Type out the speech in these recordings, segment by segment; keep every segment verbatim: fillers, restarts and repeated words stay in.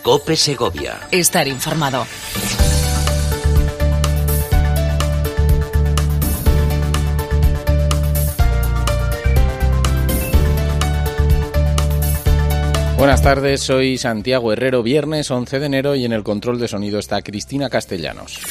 COPE Segovia. Estar informado. Buenas tardes, soy Santiago Herrero, viernes once de enero y en el control de sonido está Cristina Castellanos.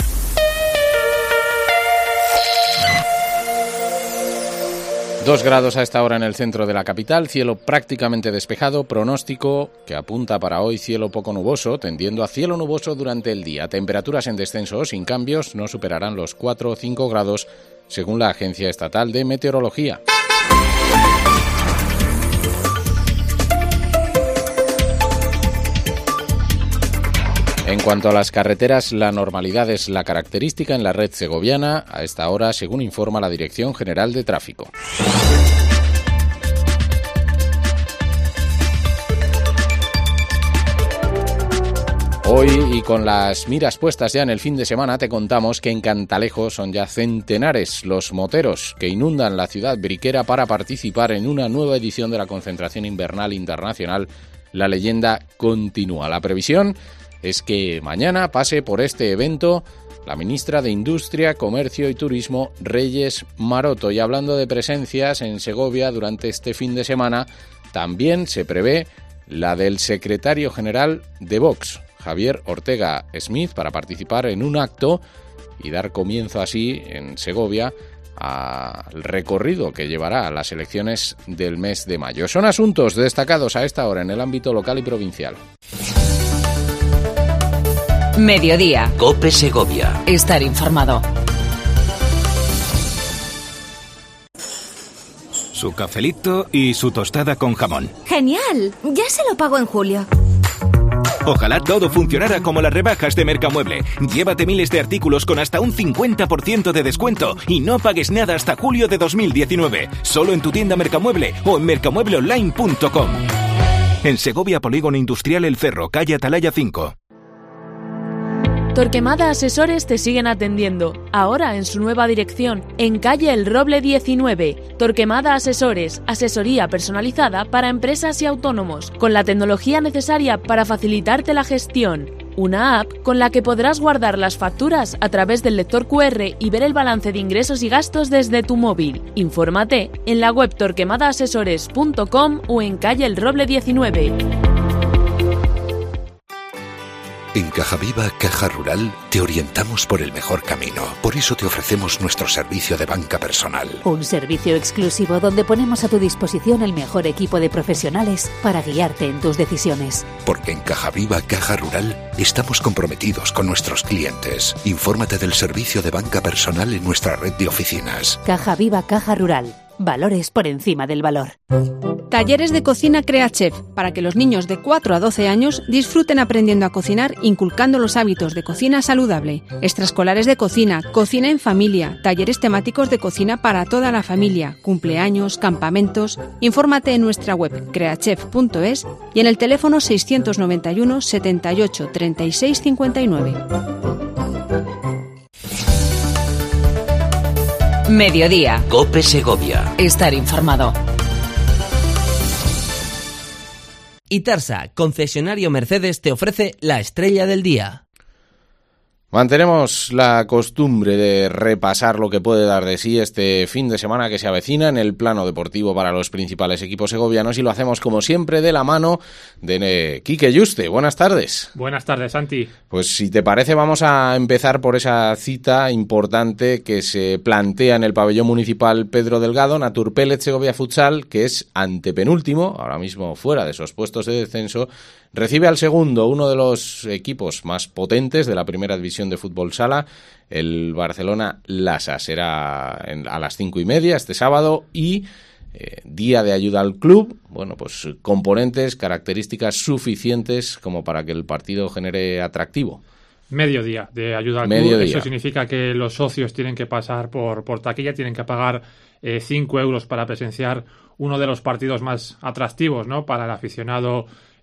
Dos grados a esta hora en el centro de la capital, cielo prácticamente despejado, pronóstico que apunta para hoy cielo poco nuboso, tendiendo a cielo nuboso durante el día. Temperaturas en descenso sin cambios, no superarán los cuatro o cinco grados según la Agencia Estatal de Meteorología. En cuanto a las carreteras, la normalidad es la característica en la red segoviana a esta hora, según informa la Dirección General de Tráfico. Hoy, y con las miras puestas ya en el fin de semana, te contamos que en Cantalejo son ya centenares los moteros que inundan la ciudad briquera para participar en una nueva edición de la concentración invernal internacional. La leyenda continúa. La previsión es que mañana pase por este evento la ministra de Industria, Comercio y Turismo, Reyes Maroto. Y hablando de presencias en Segovia durante este fin de semana, también se prevé la del secretario general de Vox, Javier Ortega Smith, para participar en un acto y dar comienzo así en Segovia al recorrido que llevará a las elecciones del mes de mayo. Son asuntos destacados a esta hora en el ámbito local y provincial. Mediodía. COPE Segovia. Estar informado. Su cafelito y su tostada con jamón. ¡Genial! Ya se lo pago en julio. Ojalá todo funcionara como las rebajas de Mercamueble. Llévate miles de artículos con hasta un cincuenta por ciento de descuento y no pagues nada hasta julio de dos mil diecinueve. Solo en tu tienda Mercamueble o en mercamueble online punto com. En Segovia, Polígono Industrial El Cerro, calle Atalaya cinco. Torquemada Asesores te siguen atendiendo, ahora en su nueva dirección, en calle El Roble diecinueve. Torquemada Asesores, asesoría personalizada para empresas y autónomos, con la tecnología necesaria para facilitarte la gestión. Una app con la que podrás guardar las facturas a través del lector cu erre y ver el balance de ingresos y gastos desde tu móvil. Infórmate en la web torquemada asesores punto com o en calle El Roble diecinueve. En Caja Viva, Caja Rural, te orientamos por el mejor camino. Por eso te ofrecemos nuestro servicio de banca personal. Un servicio exclusivo donde ponemos a tu disposición el mejor equipo de profesionales para guiarte en tus decisiones. Porque en Caja Viva, Caja Rural, estamos comprometidos con nuestros clientes. Infórmate del servicio de banca personal en nuestra red de oficinas. Caja Viva, Caja Rural. Valores por encima del valor. Talleres de cocina CreaChef, para que los niños de cuatro a doce años disfruten aprendiendo a cocinar, inculcando los hábitos de cocina saludable. Extraescolares de cocina, cocina en familia, talleres temáticos de cocina para toda la familia, cumpleaños, campamentos. Infórmate en nuestra web creachef punto es y en el teléfono seiscientos noventa y uno setenta y ocho treinta y seis cincuenta y nueve. Mediodía. COPE Segovia. Estar informado. Itarsa, concesionario Mercedes, te ofrece la estrella del día. Mantenemos la costumbre de repasar lo que puede dar de sí este fin de semana que se avecina en el plano deportivo para los principales equipos segovianos y lo hacemos como siempre de la mano de Quique Yuste. Buenas tardes. Buenas tardes, Santi. Pues si te parece vamos a empezar por esa cita importante que se plantea en el pabellón municipal Pedro Delgado, Naturpellet Segovia Futsal, que es antepenúltimo, ahora mismo fuera de esos puestos de descenso. Recibe al segundo, uno de los equipos más potentes de la primera división de fútbol sala, el Barcelona Lasa. Será en, a las cinco y media este sábado y eh, día de ayuda al club. Bueno, pues componentes, características suficientes como para que el partido genere atractivo. Mediodía de ayuda al Mediodía. club. Eso significa que los socios tienen que pasar por, por taquilla, tienen que pagar eh, cinco euros para presenciar uno de los partidos más atractivos, ¿no?, para el aficionado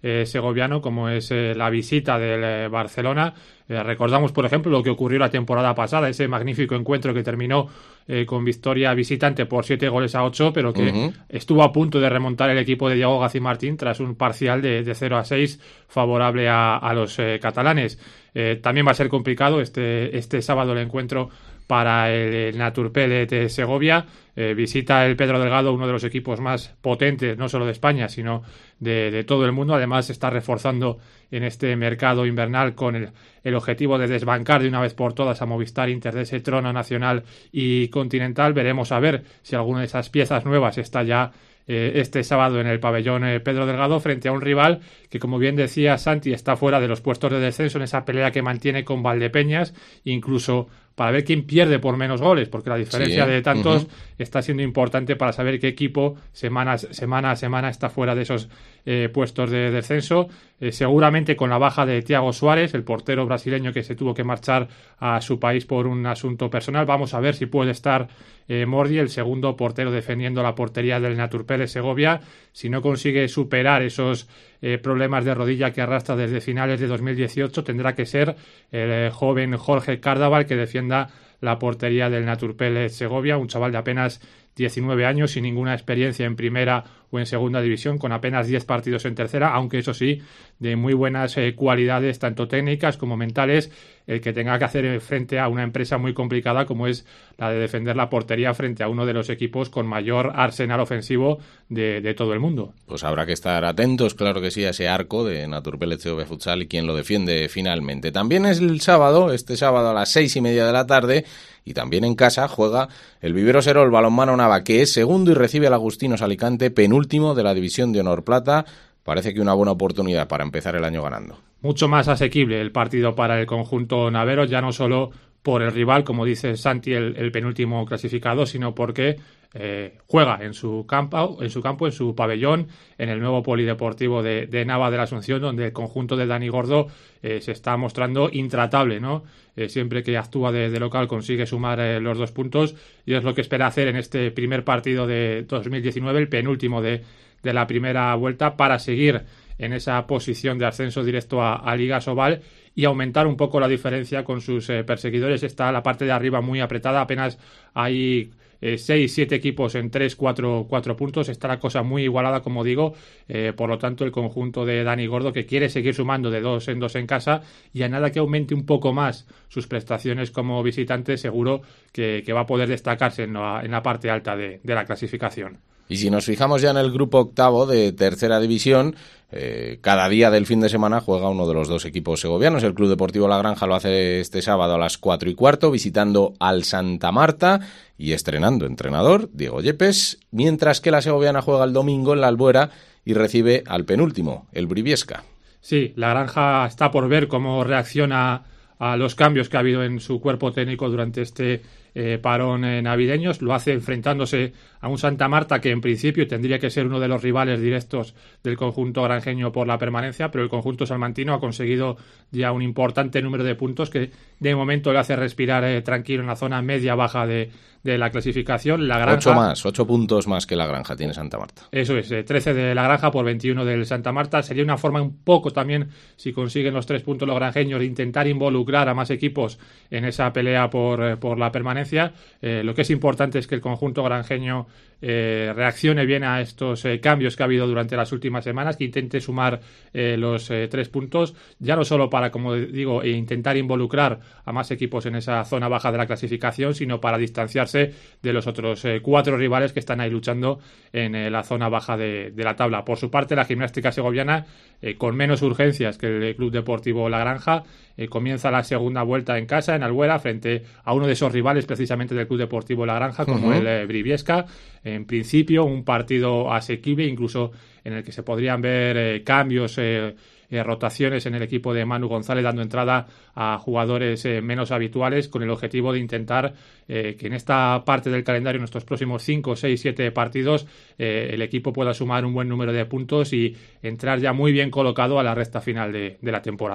eh, segoviano, como es eh, la visita del eh, Barcelona. Eh, recordamos, por ejemplo, lo que ocurrió la temporada pasada, ese magnífico encuentro que terminó eh, con victoria visitante por siete goles a ocho, pero que uh-huh. estuvo a punto de remontar el equipo de Diego Gacimartín tras un parcial de, de cero a seis favorable a, a los eh, catalanes. Eh, también va a ser complicado este, este sábado el encuentro para el, el Naturpele de Segovia. Eh, visita el Pedro Delgado, uno de los equipos más potentes, no solo de España, sino de, de todo el mundo. Además, se está reforzando en este mercado invernal con el, el objetivo de desbancar de una vez por todas a Movistar Inter de ese trono nacional y continental. Veremos a ver si alguna de esas piezas nuevas está ya eh, este sábado en el pabellón eh, Pedro Delgado, frente a un rival que, como bien decía Santi, está fuera de los puestos de descenso en esa pelea que mantiene con Valdepeñas, incluso para ver quién pierde por menos goles, porque la diferencia sí, de tantos uh-huh. está siendo importante para saber qué equipo semana, semana a semana está fuera de esos eh, puestos de descenso. Eh, seguramente con la baja de Thiago Suárez, el portero brasileño que se tuvo que marchar a su país por un asunto personal. Vamos a ver si puede estar eh, Mordi, el segundo portero defendiendo la portería del Naturpele Segovia. Si no consigue superar esos eh, problemas de rodilla que arrastra desde finales de dos mil dieciocho, tendrá que ser el eh, joven Jorge Cárdaval que defienda la portería del Naturpele Segovia, un chaval de apenas diecinueve años, sin ninguna experiencia en primera o en segunda división, con apenas diez partidos en tercera, aunque eso sí, de muy buenas eh, cualidades, tanto técnicas como mentales, el que tenga que hacer frente a una empresa muy complicada como es la de defender la portería frente a uno de los equipos con mayor arsenal ofensivo de, de todo el mundo. Pues habrá que estar atentos, claro que sí, a ese arco de Naturpele Segovia Futsal y quien lo defiende finalmente. También es el sábado, este sábado a las seis y media de la tarde, y también en casa juega el Vivero Serol Balonmano Nava, que es segundo y recibe al Agustinos Alicante, penúltimo de la División de Honor Plata. Parece que una buena oportunidad para empezar el año ganando. Mucho más asequible el partido para el conjunto navero, ya no solo por el rival, como dice Santi, el, el penúltimo clasificado, sino porque eh, juega en su campo, en su campo, en su pabellón, en el nuevo polideportivo de, de Nava de la Asunción, donde el conjunto de Dani Gordo eh, se está mostrando intratable, ¿no? Eh, siempre que actúa de, de local consigue sumar eh, los dos puntos, y es lo que espera hacer en este primer partido de dos mil diecinueve, el penúltimo de, de la primera vuelta, para seguir en esa posición de ascenso directo a, a Liga Sobal y aumentar un poco la diferencia con sus eh, perseguidores. Está la parte de arriba muy apretada, apenas hay eh, seis, siete equipos en tres, cuatro, cuatro puntos. Está la cosa muy igualada, como digo, eh, por lo tanto el conjunto de Dani Gordo, que quiere seguir sumando de dos en dos en casa, y a nada que aumente un poco más sus prestaciones como visitante, seguro que, que va a poder destacarse en la, en la parte alta de, de la clasificación. Y si nos fijamos ya en el grupo octavo de tercera división, eh, cada día del fin de semana juega uno de los dos equipos segovianos. El Club Deportivo La Granja lo hace este sábado a las cuatro y cuarto, visitando al Santa Marta y estrenando entrenador, Diego Yepes, mientras que la segoviana juega el domingo en la Albuera y recibe al penúltimo, el Briviesca. Sí, La Granja está por ver cómo reacciona a los cambios que ha habido en su cuerpo técnico durante este eh, parón eh, navideños. Lo hace enfrentándose a un Santa Marta que en principio tendría que ser uno de los rivales directos del conjunto granjeño por la permanencia, pero el conjunto salmantino ha conseguido ya un importante número de puntos que de momento le hace respirar eh, tranquilo en la zona media-baja de, de la clasificación. La Granja, ocho más, ocho puntos más que La Granja tiene Santa Marta. Eso es, eh, trece de La Granja por veintiuno del Santa Marta. Sería una forma un poco también, si consiguen los tres puntos los granjeños, de intentar involucrar a más equipos en esa pelea por, eh, por la permanencia. Eh, lo que es importante es que el conjunto granjeño eh, reaccione bien a estos eh, cambios que ha habido durante las últimas semanas, que intente sumar eh, los eh, tres puntos, ya no solo para, como digo, eh, intentar involucrar a más equipos en esa zona baja de la clasificación, sino para distanciarse de los otros eh, cuatro rivales que están ahí luchando en eh, la zona baja de, de la tabla. Por su parte, la gimnástica segoviana, eh, con menos urgencias que el Club Deportivo La Granja, eh, comienza la segunda vuelta en casa, en Albuera, frente a uno de esos rivales precisamente del Club Deportivo La Granja, como uh-huh. el eh, Briviesca. En principio, un partido asequible, incluso en el que se podrían ver eh, cambios, eh, eh, rotaciones en el equipo de Manu González, dando entrada a jugadores eh, menos habituales, con el objetivo de intentar eh, que en esta parte del calendario, en estos próximos cinco, seis, siete partidos, eh, el equipo pueda sumar un buen número de puntos y entrar ya muy bien colocado a la recta final de, de la temporada.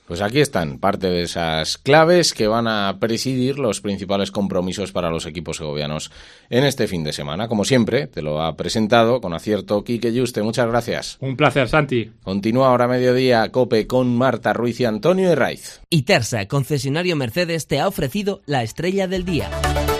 Pues aquí están parte de esas claves que van a presidir los principales compromisos para los equipos segovianos en este fin de semana. Como siempre, te lo ha presentado con acierto Quique Yuste. Muchas gracias. Un placer, Santi. Continúa ahora mediodía COPE con Marta Ruiz y Antonio Herraiz. Itersa, concesionario Mercedes, te ha ofrecido la estrella del día.